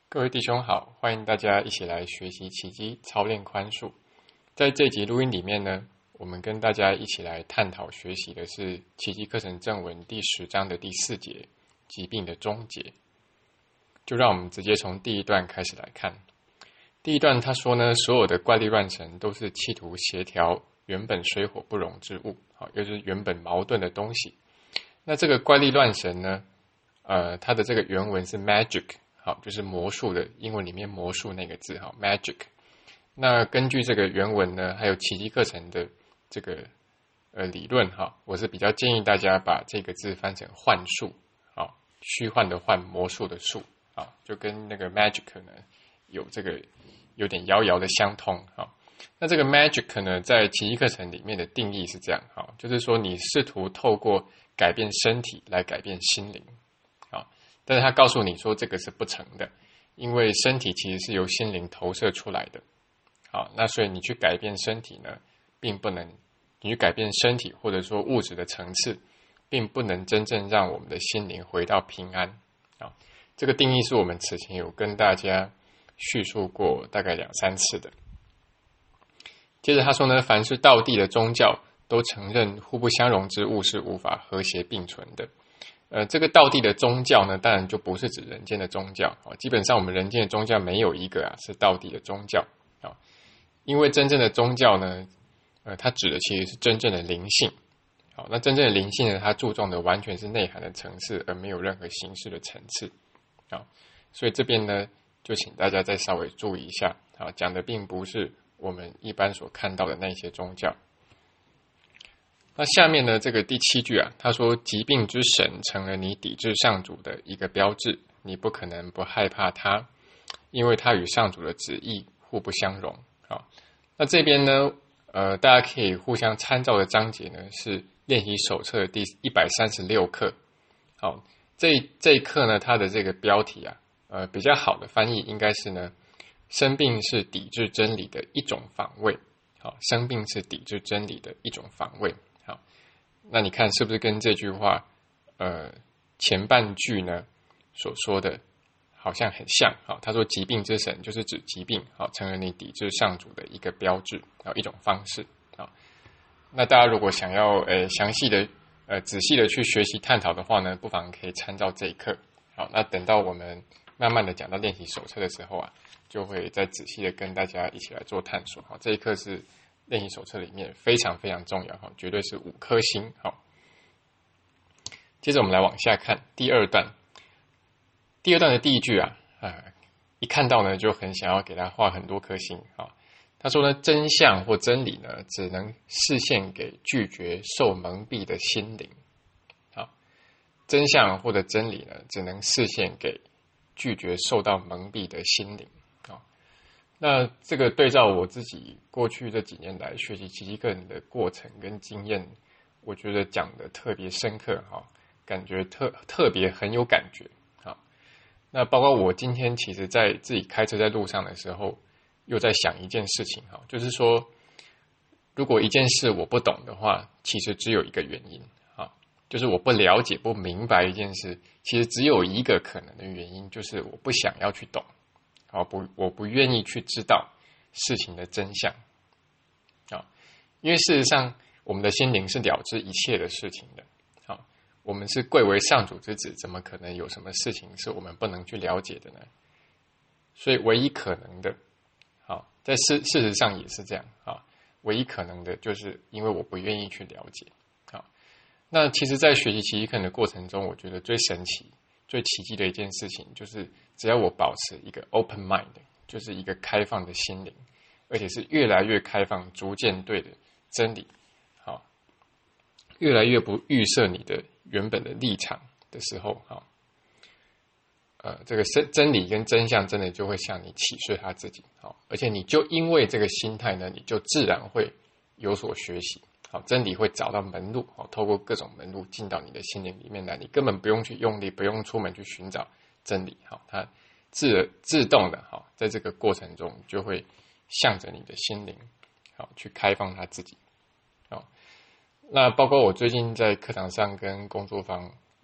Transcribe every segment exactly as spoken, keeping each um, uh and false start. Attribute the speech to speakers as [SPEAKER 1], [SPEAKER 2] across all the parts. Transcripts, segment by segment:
[SPEAKER 1] 各位弟兄好，欢迎大家一起来学习奇迹操练宽恕。在这集录音里面呢，我们跟大家一起来探讨学习的是奇迹课程正文第十章的第四节，疾病的终结。就让我们直接从第一段开始来看。第一段他说呢，所有的怪力乱神都是企图协调原本水火不容之物，好，也就是原本矛盾的东西。那这个怪力乱神呢，呃，它的这个原文是 magic。好，就是魔术的英文里面魔术那个字，好 magic。那根据这个原文呢，还有奇迹课程的这个呃理论哈，我是比较建议大家把这个字翻成幻术，好，虚幻的幻，魔术的术，啊，就跟那个 magic 呢有这个有点遥遥的相通哈。那这个 magic 呢，在奇迹课程里面的定义是这样，哈，就是说你试图透过改变身体来改变心灵。但是他告诉你说这个是不成的，因为身体其实是由心灵投射出来的。好，那所以你去改变身体呢，并不能，你去改变身体或者说物质的层次，并不能真正让我们的心灵回到平安。好，这个定义是我们此前有跟大家叙述过大概两三次的。接着他说呢，凡是道地的宗教都承认互不相容之物是无法和谐并存的。呃，这个道地的宗教呢，当然就不是指人间的宗教，基本上我们人间的宗教没有一个啊是道地的宗教，因为真正的宗教呢，呃，它指的其实是真正的灵性。好，那真正的灵性呢，它注重的完全是内涵的层次，而没有任何形式的层次。好，所以这边呢，就请大家再稍微注意一下，好，讲的并不是我们一般所看到的那些宗教。那下面呢，这个第七句啊，他说疾病之神成了你抵制上主的一个标志，你不可能不害怕它，因为它与上主的旨意互不相容。好，那这边呢，呃，大家可以互相参照的章节呢，是练习手册的第一百三十六课。好，这这一课呢，它的这个标题啊，呃，比较好的翻译应该是呢，生病是抵制真理的一种防卫。好，生病是抵制真理的一种防卫。那你看是不是跟这句话呃前半句呢所说的好像很像？好，他说疾病之神就是指疾病，好，成了你抵制上主的一个标志，好，一种方式。好，那大家如果想要呃详细的呃仔细的去学习探讨的话呢，不妨可以参照这一课。好，那等到我们慢慢的讲到练习手册的时候啊，就会再仔细的跟大家一起来做探索。好，这一课是练习手册里面非常非常重要，绝对是五颗星。好，接着我们来往下看第二段。第二段的第一句啊，呃、一看到呢就很想要给他画很多颗星。好，他说呢，真相或真理呢，只能示现给拒绝受蒙蔽的心灵。好，真相或者真理呢，只能示现给拒绝受到蒙蔽的心灵。那这个对照我自己过去这几年来学习奇迹课程的过程跟经验，我觉得讲的特别深刻，感觉特特别很有感觉。那包括我今天其实在自己开车在路上的时候，又在想一件事情，就是说，如果一件事我不懂的话，其实只有一个原因，就是我不了解不明白一件事，其实只有一个可能的原因，就是我不想要去懂。好，不，我不愿意去知道事情的真相。好，因为事实上，我们的心灵是了知一切的事情的。好，我们是贵为上主之子，怎么可能有什么事情是我们不能去了解的呢？所以，唯一可能的，好，在事事实上也是这样。好，唯一可能的就是因为我不愿意去了解。好，那其实，在学习奇迹课程的过程中，我觉得最神奇、最奇迹的一件事情，就是只要我保持一个 open mind， 就是一个开放的心灵，而且是越来越开放，逐渐对的真理，好，越来越不预设你的原本的立场的时候，好，呃，这个真理跟真相真的就会向你启示他自己，好，而且你就因为这个心态呢，你就自然会有所学习。好，真理会找到门路，好，透过各种门路进到你的心灵里面来，你根本不用去用力，不用出门去寻找真理，好，它自自动的，好，在这个过程中就会向着你的心灵，好，去开放它自己。好，那包括我最近在课堂上跟工作坊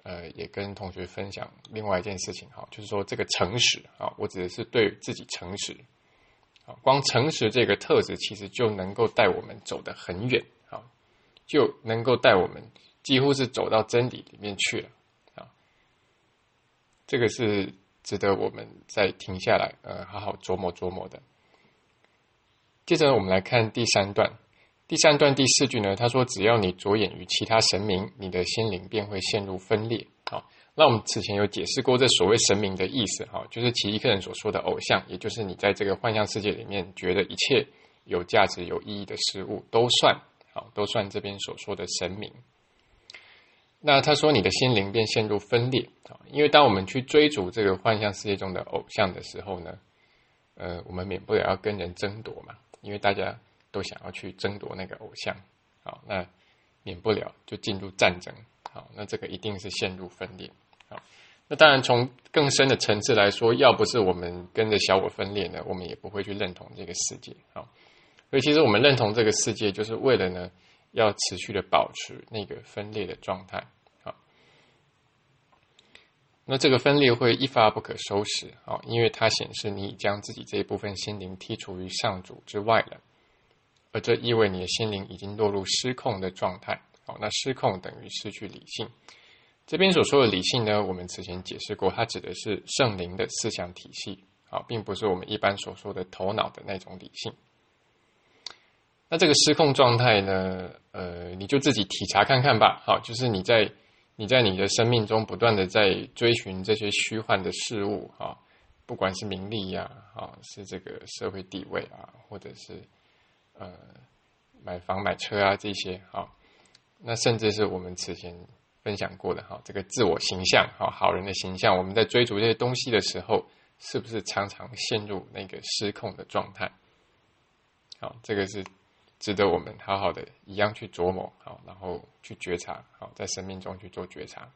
[SPEAKER 1] 呃，也跟同学分享另外一件事情哈，就是说这个诚实啊，我指的是对自己诚实啊，光诚实这个特质其实就能够带我们走得很远啊，就能够带我们几乎是走到真理里面去了啊，这个是值得我们再停下来呃，好好琢磨琢磨的。接着我们来看第三段。第三段第四句呢，他说只要你着眼于其他神明，你的心灵便会陷入分裂。好，那我们此前有解释过这所谓神明的意思，就是奇异课程所说的偶像，也就是你在这个幻象世界里面觉得一切有价值有意义的事物都算，好，都算这边所说的神明。那他说你的心灵便陷入分裂，因为当我们去追逐这个幻象世界中的偶像的时候呢，呃，我们免不了要跟人争夺嘛，因为大家都想要去争夺那个偶像，好，那免不了就进入战争，好，那这个一定是陷入分裂，好，那当然从更深的层次来说，要不是我们跟着小我分裂呢，我们也不会去认同这个世界，好，所以其实我们认同这个世界，就是为了呢，要持续的保持那个分裂的状态，好，那这个分裂会一发不可收拾，好，因为它显示你已将自己这一部分心灵剔除于上主之外了。而这意味你的心灵已经落入失控的状态，好，那失控等于失去理性。这边所说的理性呢，我们之前解释过，它指的是圣灵的思想体系，好，并不是我们一般所说的头脑的那种理性。那这个失控状态呢，呃，你就自己体察看看吧，好，就是你在你在你的生命中不断的在追寻这些虚幻的事物，啊，不管是名利呀，啊，是这个社会地位啊，或者是呃，买房买车啊这些，好，那甚至是我们之前分享过的，哈，这个自我形象，好，好人的形象，我们在追逐这些东西的时候，是不是常常陷入那个失控的状态？好，这个是值得我们好好的一样去琢磨，好，然后去觉察，好，在生命中去做觉察。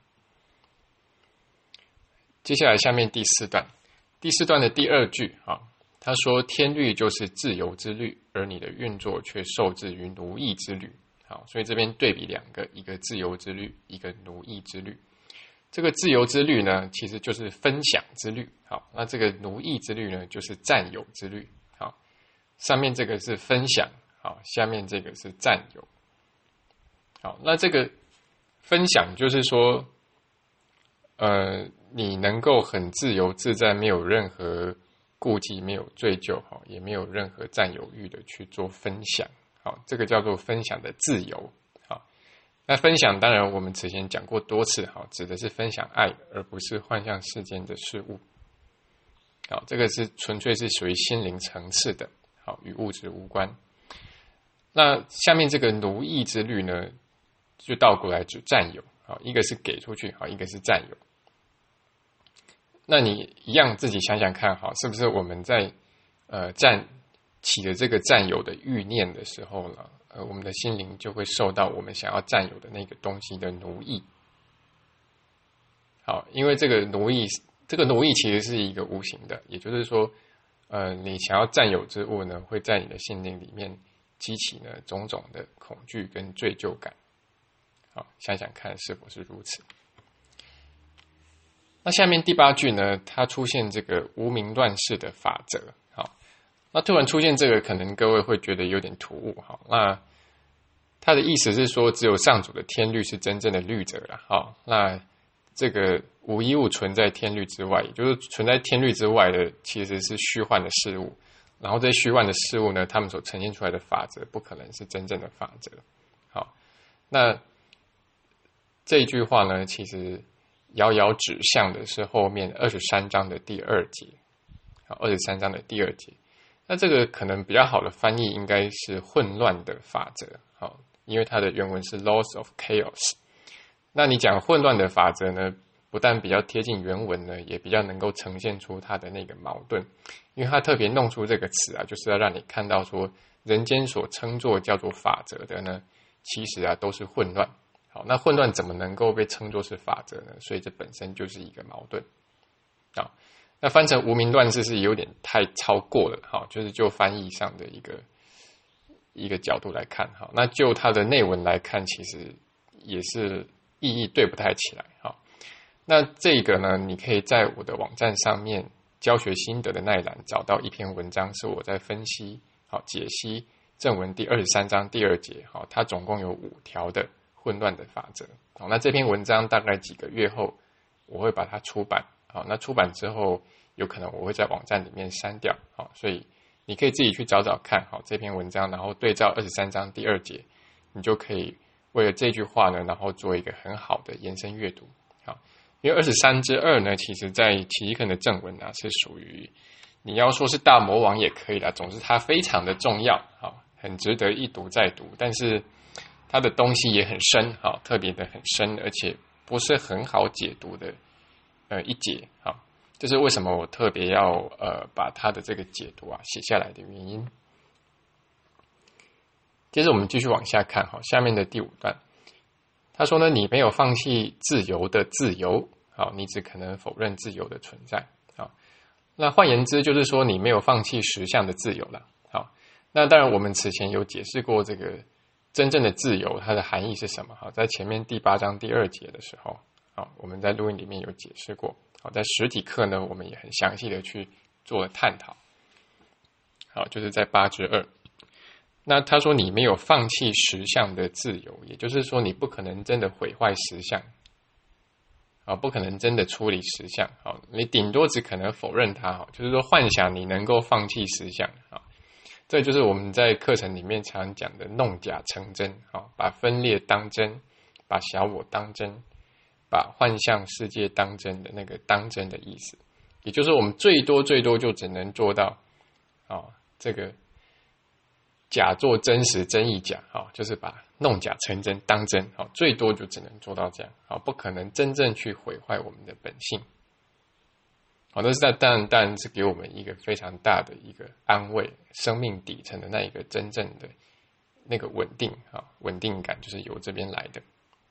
[SPEAKER 1] 接下来下面第四段，第四段的第二句，好。他说天律就是自由之律，而你的运作却受制于奴役之律。好，所以这边对比两个，一个自由之律，一个奴役之律。这个自由之律呢，其实就是分享之律。好，那这个奴役之律呢，就是占有之律。好，上面这个是分享，好，下面这个是占有。好，那这个分享就是说，呃，你能够很自由自在，没有任何顾忌，没有追究，也没有任何占有欲的去做分享，好，这个叫做分享的自由。好，那分享当然我们之前讲过多次，好，指的是分享爱，而不是幻象世间的事物。好，这个是纯粹是属于心灵层次的，好，与物质无关。那下面这个奴役之律呢，就倒过来指占有，好，一个是给出去，好，一个是占有。那你一样自己想想看，好，是不是我们在呃占起了这个占有的欲念的时候呢，呃，我们的心灵就会受到我们想要占有的那个东西的奴役。好，因为这个奴役，这个奴役其实是一个无形的，也就是说，呃，你想要占有之物呢，会在你的心灵里面激起呢种种的恐惧跟罪疚感。好，想想看是否是如此。那下面第八句呢，它出现这个无名乱世的法则。好，那突然出现这个，可能各位会觉得有点突兀。好，那它的意思是说，只有上主的天律是真正的律则了。好，那这个无一物存在天律之外，也就是存在天律之外的，其实是虚幻的事物。然后这些虚幻的事物呢，他们所呈现出来的法则，不可能是真正的法则。好，那这一句话呢，其实遥遥指向的是后面二十三章的第二节，好，二十三章的第二节。那这个可能比较好的翻译应该是混乱的法则，好，因为它的原文是 laws of chaos。那你讲混乱的法则呢，不但比较贴近原文呢，也比较能够呈现出它的那个矛盾，因为它特别弄出这个词啊，就是要让你看到说，人间所称作叫做法则的呢，其实啊都是混乱。好，那混乱怎么能够被称作是法则呢？所以这本身就是一个矛盾。好，那翻成无名乱世是有点太超过了，好，就是就翻译上的一个一个角度来看，好，那就它的内文来看，其实也是意义对不太起来。好， 那这个呢，你可以在我的网站上面教学心得的那一栏找到一篇文章，是我在分析好解析正文第二十三章第二节，好，它总共有五条的混乱的法则。好，那这篇文章大概几个月后我会把它出版。好，那出版之后有可能我会在网站里面删掉。好，所以你可以自己去找找看好这篇文章，然后对照二十三章第二节，你就可以为了这句话呢，然后做一个很好的延伸阅读。好，因为二十三之二呢，其实在奇迹课的正文啊，是属于你要说是大魔王也可以啦，总之它非常的重要，好，很值得一读再读，但是它的东西也很深，好，特别的很深，而且不是很好解读的呃一节，好，这是为什么我特别要呃把它的这个解读啊写下来的原因。接着我们继续往下看，好，下面的第五段，他说呢，你没有放弃自由的自由，好，你只可能否认自由的存在，好，那换言之就是说你没有放弃实相的自由了，好，那当然我们此前有解释过这个真正的自由它的含义是什么，好，在前面第八章第二节的时候，好，我们在录音里面有解释过，好，在实体课呢我们也很详细的去做了探讨，好，就是在八之二。那他说你没有放弃实相的自由，也就是说你不可能真的毁坏实相，好，不可能真的处理实相，好，你顶多只可能否认它，好，就是说幻想你能够放弃实相，好，这就是我们在课程里面常讲的弄假成真，好，把分裂当真，把小我当真，把幻象世界当真的那个当真的意思，也就是我们最多最多就只能做到，好，这个假作真实，真亦假，好，就是把弄假成真当真，好，最多就只能做到这样，好，不可能真正去毁坏我们的本性，好，那是在当然当然是给我们一个非常大的一个安慰，生命底层的那一个真正的那个稳定，好，稳定感就是由这边来的。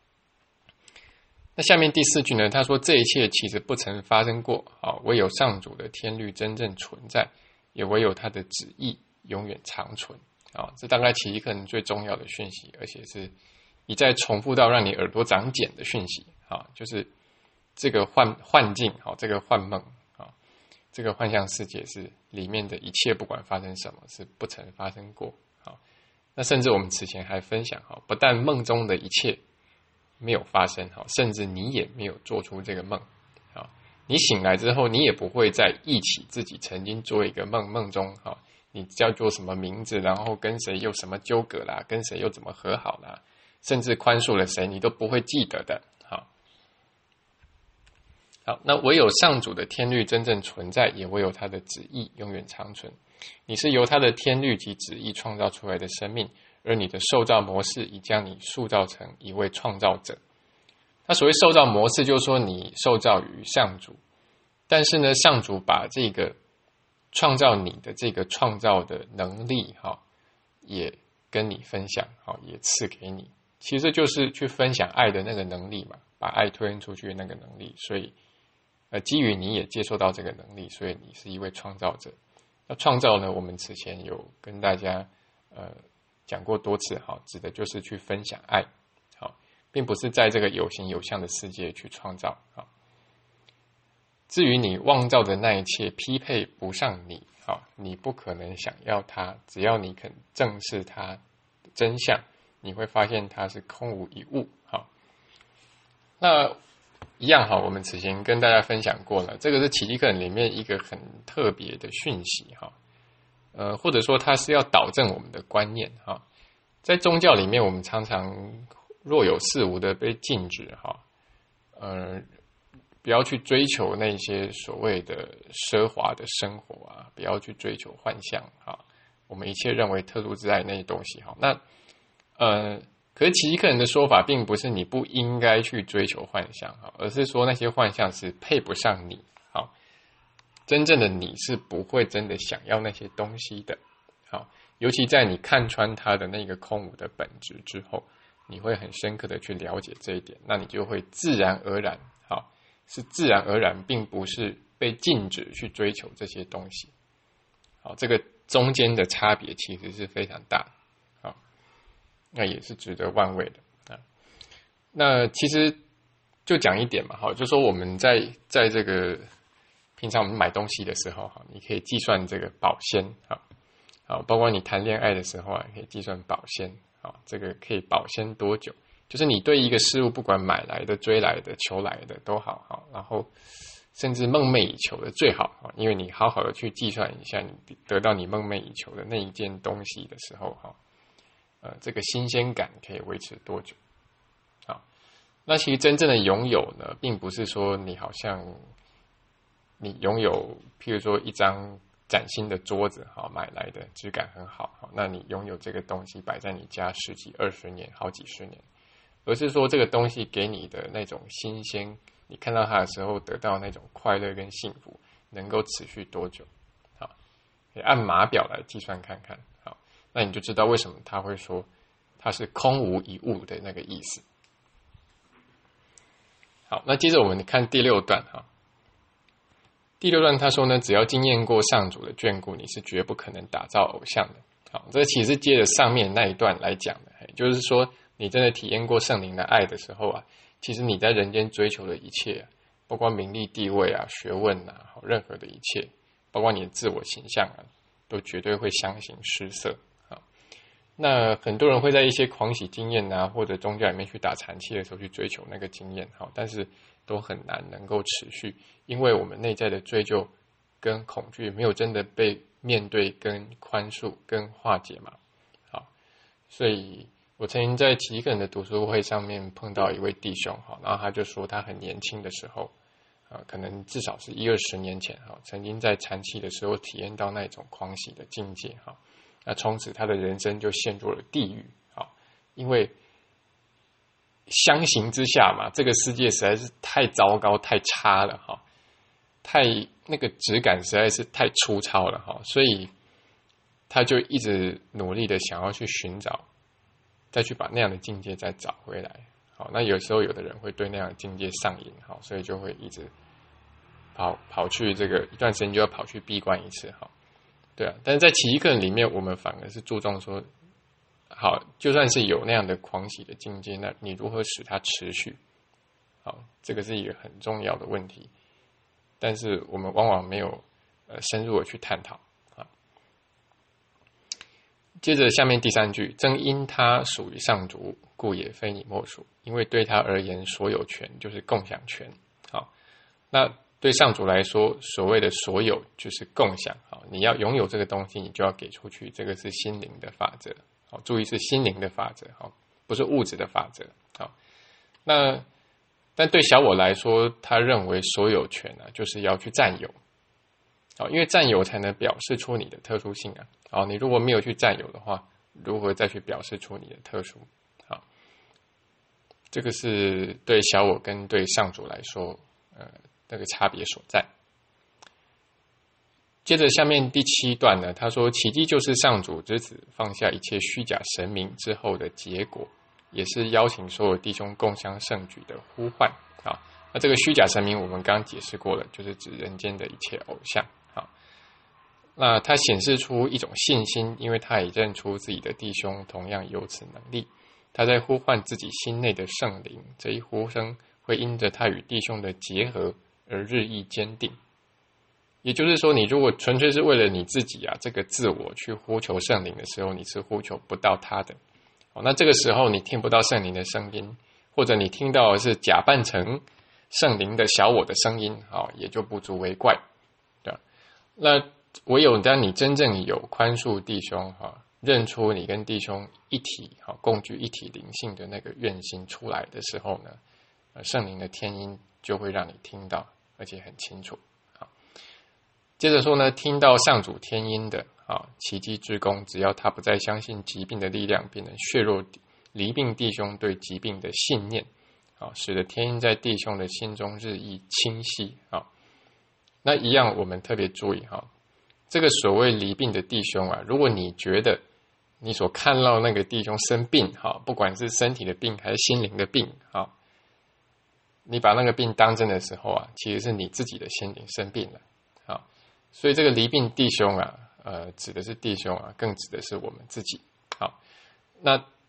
[SPEAKER 1] 那下面第四句呢，他说这一切其实不曾发生过，好，唯有上主的天律真正存在，也唯有他的旨意永远长存。啊，这大概奇迹课程最重要的讯息，而且是一再重复到让你耳朵长茧的讯息。啊，就是这个幻幻境，好，这个幻梦，啊，这个幻象世界是里面的一切，不管发生什么，是不曾发生过。好，那甚至我们此前还分享，好，不但梦中的一切没有发生，好，甚至你也没有做出这个梦。好，你醒来之后，你也不会再忆起自己曾经做一个梦，梦中，好，你叫做什么名字，然后跟谁又什么纠葛啦，跟谁又怎么和好啦，甚至宽恕了谁，你都不会记得的。好，好，那唯有上主的天律真正存在，也唯有他的旨意永远长存。你是由他的天律及旨意创造出来的生命，而你的受造模式已将你塑造成一位创造者。那所谓受造模式，就是说你受造于上主，但是呢，上主把这个创造你的这个创造的能力，哈，也跟你分享，好，也赐给你。其实就是去分享爱的那个能力嘛，把爱推荐出去的那个能力。所以，呃，基于你也接受到这个能力，所以你是一位创造者。那创造呢，我们此前有跟大家呃讲过多次，好，指的就是去分享爱，好，并不是在这个有形有相的世界去创造，好。至于你妄造的那一切匹配不上你，好，你不可能想要它，只要你肯正视它的真相，你会发现它是空无一物，好。那一样，好，我们此前跟大家分享过了，这个是奇迹课程里面一个很特别的讯息，哈，呃，或者说它是要导正我们的观念，哈。在宗教里面，我们常常若有似无的被禁止，哈，呃。不要去追求那些所谓的奢华的生活啊，不要去追求幻象啊，我们一切认为特殊之爱那些东西，好，那呃，可是奇迹课程的说法并不是你不应该去追求幻象，而是说那些幻象是配不上你，好，真正的你是不会真的想要那些东西的，好，尤其在你看穿它的那个空无的本质之后，你会很深刻的去了解这一点，那你就会自然而然，好。是自然而然，并不是被禁止去追求这些东西。好，这个中间的差别其实是非常大的，好，那也是值得玩味的啊。那其实就讲一点嘛，好，就说我们在在这个平常我们买东西的时候，哈，你可以计算这个保鲜，好，好，包括你谈恋爱的时候啊，可以计算保鲜，好，这个可以保鲜多久？就是你对一个事物，不管买来的、追来的、求来的都好，好，然后甚至梦寐以求的最好，因为你好好的去计算一下，你得到你梦寐以求的那一件东西的时候，哈，呃，这个新鲜感可以维持多久？好，那其实真正的拥有呢，并不是说你好像你拥有，譬如说一张崭新的桌子，好买来的，质感很好，好，那你拥有这个东西摆在你家十几、二十年、好几十年。而是说这个东西给你的那种新鲜，你看到它的时候得到那种快乐跟幸福，能够持续多久？好，可以按码表来计算看看。好，那你就知道为什么他会说它是空无一物的那个意思。好，那接着我们看第六段哈。第六段他说呢，只要经验过上主的眷顾，你是绝不可能打造偶像的。好，这其实接着上面那一段来讲的，就是说。你真的体验过圣灵的爱的时候啊，其实你在人间追求的一切、啊，包括名利地位啊、学问啊，任何的一切，包括你的自我形象啊，都绝对会相形失色啊。那很多人会在一些狂喜经验啊，或者宗教里面去打禅期的时候去追求那个经验，好，但是都很难能够持续，因为我们内在的追究跟恐惧没有真的被面对、跟宽恕、跟化解嘛，好，所以。我曾经在奇克人的读书会上面碰到一位弟兄，然后他就说他很年轻的时候，可能至少是一二十年前，曾经在禅期的时候体验到那种狂喜的境界，那从此他的人生就陷入了地狱，因为相形之下嘛，这个世界实在是太糟糕、太差了，太那个质感实在是太粗糙了，所以他就一直努力的想要去寻找。再去把那样的境界再找回来，好，那有时候有的人会对那样的境界上瘾，好，所以就会一直跑跑去这个一段时间就要跑去闭关一次，好，对啊，但是在奇迹课里面，我们反而是注重说，好，就算是有那样的狂喜的境界，那你如何使它持续？好，这个是一个很重要的问题，但是我们往往没有呃深入的去探讨。接着下面第三句，正因他属于上主，故也非你莫属。因为对他而言，所有权就是共享权。好，那对上主来说，所谓的所有就是共享。好，你要拥有这个东西，你就要给出去，这个是心灵的法则。好，注意是心灵的法则，好，不是物质的法则。好，那但对小我来说，他认为所有权啊，就是要去占有。好，因为占有才能表示出你的特殊性啊。好，你如果没有去占有的话，如何再去表示出你的特殊？好，这个是对小我跟对上主来说，呃，那个差别所在。接着下面第七段呢，他说奇迹就是上主之子放下一切虚假神明之后的结果，也是邀请所有弟兄共襄盛举的呼唤。好，那这个虚假神明我们刚刚解释过了，就是指人间的一切偶像。那它显示出一种信心，因为他也认出自己的弟兄同样有此能力。他在呼唤自己心内的圣灵，这一呼声会因着他与弟兄的结合而日益坚定。也就是说，你如果纯粹是为了你自己啊这个自我去呼求圣灵的时候，你是呼求不到他的。那这个时候你听不到圣灵的声音，或者你听到的是假扮成圣灵的小我的声音，也就不足为怪。对，那唯有当你真正有宽恕弟兄，认出你跟弟兄一体共具一体灵性的那个愿心出来的时候呢，圣灵的天音就会让你听到，而且很清楚。接着说呢，听到上主天音的奇迹之功，只要他不再相信疾病的力量，便能削弱离病弟兄对疾病的信念，使得天音在弟兄的心中日益清晰。那一样我们特别注意，这个所谓离病的弟兄啊，如果你觉得你所看到那个弟兄生病，不管是身体的病还是心灵的病，你把那个病当真的时候啊，其实是你自己的心灵生病了。所以这个离病弟兄啊，呃，指的是弟兄啊，更指的是我们自己。好，那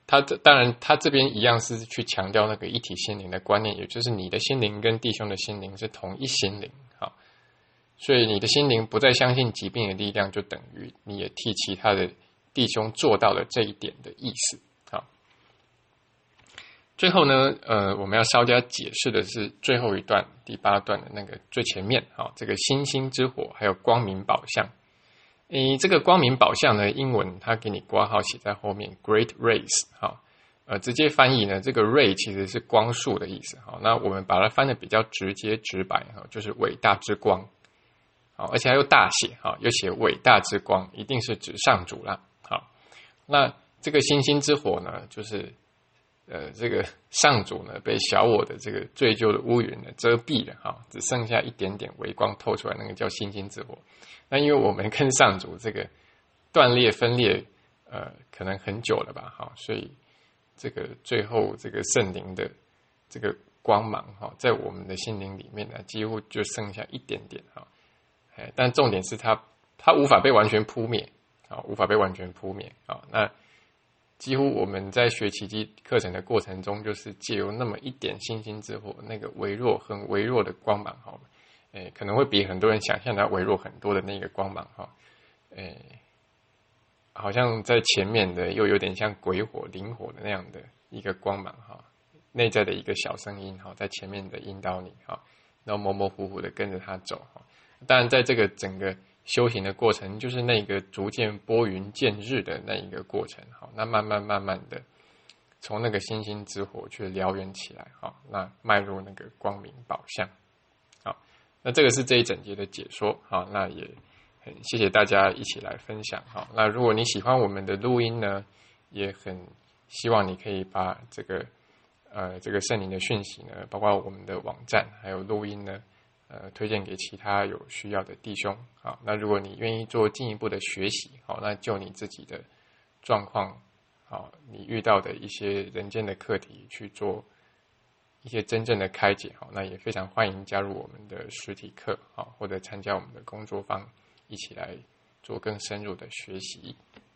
[SPEAKER 1] 他当然他这边一样是去强调那个一体心灵的观念，也就是你的心灵跟弟兄的心灵是同一心灵。好，所以你的心灵不再相信疾病的力量，就等于你也替其他的弟兄做到了这一点的意思。好，最后呢，呃，我们要稍加解释的是最后一段第八段的那个最前面，好，这个星星之火还有光明宝相。诶，这个光明宝相呢，英文它给你括号写在后面 ，Great Rays， 好，呃，直接翻译呢，这个 ray 其实是光束的意思，好，那我们把它翻得比较直接直白，哈，就是伟大之光，好，而且还有大写，哈，又写伟大之光，一定是指上主啦，好，那这个星星之火呢，就是呃，这个上主呢被小我的这个罪疚的乌云呢遮蔽了，哈，只剩下一点点微光透出来，那个叫星星之火。那因为我们跟上主这个断裂分裂，呃，可能很久了吧，哈，所以这个最后这个圣灵的这个光芒，哈，在我们的心灵里面呢，几乎就剩下一点点，哈，哎，但重点是它它无法被完全扑灭，啊，无法被完全扑灭，啊，那几乎我们在学奇迹课程的过程中，就是借由那么一点星星之火，那个微弱很微弱的光芒，哈。诶，可能会比很多人想象的微弱很多的那个光芒哈，诶，好像在前面的又有点像鬼火、灵火的那样的一个光芒哈，内在的一个小声音哈，在前面的引导你哈，然后模模糊糊的跟着他走哈。当然，在这个整个修行的过程，就是那个逐渐拨云见日的那一个过程哈，那慢慢慢慢的从那个星星之火去燎原起来哈，那迈入那个光明宝相。那这个是这一整节的解说，好，那也很谢谢大家一起来分享，好，那如果你喜欢我们的录音呢，也很希望你可以把这个呃这个圣灵的讯息呢，包括我们的网站还有录音呢，呃推荐给其他有需要的弟兄，好，那如果你愿意做进一步的学习，好，那就你自己的状况，好，你遇到的一些人间的课题去做一些真正的开解，那也非常欢迎加入我们的实体课，或者参加我们的工作坊，一起来做更深入的学习。